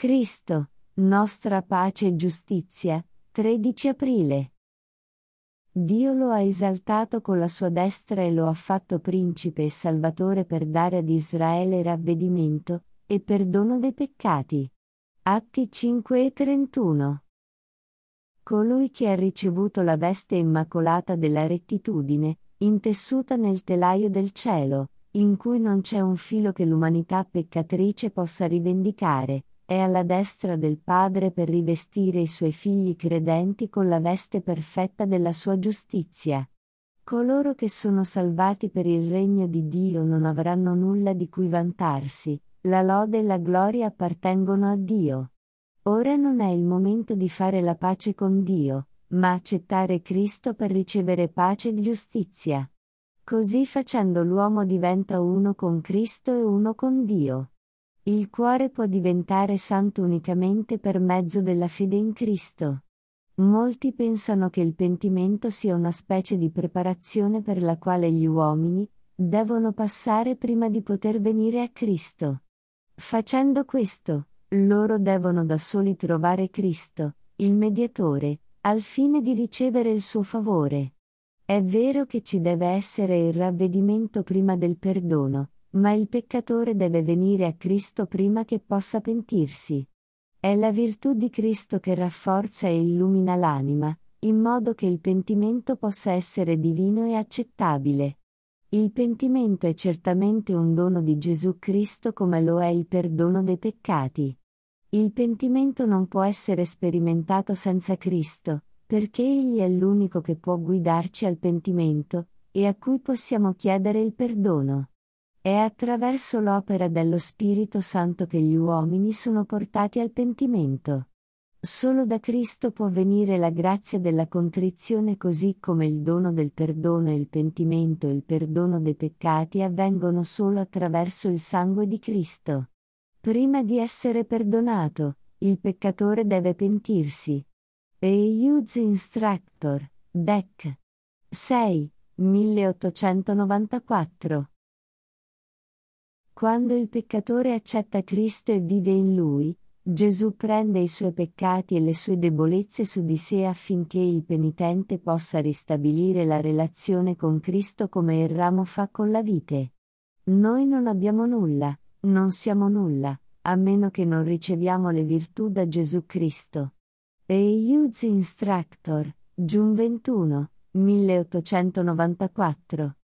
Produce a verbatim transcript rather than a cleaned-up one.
Cristo, nostra pace e giustizia, tredici aprile. Dio lo ha esaltato con la sua destra e lo ha fatto principe e salvatore per dare ad Israele ravvedimento e perdono dei peccati. Atti cinque e trentuno. Colui che ha ricevuto la veste immacolata della rettitudine, intessuta nel telaio del cielo, in cui non c'è un filo che l'umanità peccatrice possa rivendicare, è alla destra del Padre per rivestire i suoi figli credenti con la veste perfetta della sua giustizia. Coloro che sono salvati per il regno di Dio non avranno nulla di cui vantarsi, la lode e la gloria appartengono a Dio. Ora non è il momento di fare la pace con Dio, ma accettare Cristo per ricevere pace e giustizia. Così facendo l'uomo diventa uno con Cristo e uno con Dio. Il cuore può diventare santo unicamente per mezzo della fede in Cristo. Molti pensano che il pentimento sia una specie di preparazione per la quale gli uomini devono passare prima di poter venire a Cristo. Facendo questo, loro devono da soli trovare Cristo, il mediatore, al fine di ricevere il suo favore. È vero che ci deve essere il ravvedimento prima del perdono, ma il peccatore deve venire a Cristo prima che possa pentirsi. È la virtù di Cristo che rafforza e illumina l'anima, in modo che il pentimento possa essere divino e accettabile. Il pentimento è certamente un dono di Gesù Cristo come lo è il perdono dei peccati. Il pentimento non può essere sperimentato senza Cristo, perché Egli è l'unico che può guidarci al pentimento, e a cui possiamo chiedere il perdono. È attraverso l'opera dello Spirito Santo che gli uomini sono portati al pentimento. Solo da Cristo può venire la grazia della contrizione, così come il dono del perdono e il pentimento e il perdono dei peccati avvengono solo attraverso il sangue di Cristo. Prima di essere perdonato, il peccatore deve pentirsi. E Youth Instructor, Dec. sei, milleottocentonovantaquattro. Quando il peccatore accetta Cristo e vive in Lui, Gesù prende i suoi peccati e le sue debolezze su di sé affinché il penitente possa ristabilire la relazione con Cristo come il ramo fa con la vite. Noi non abbiamo nulla, non siamo nulla, a meno che non riceviamo le virtù da Gesù Cristo. E Youth Instructor, Giun ventuno, milleottocentonovantaquattro.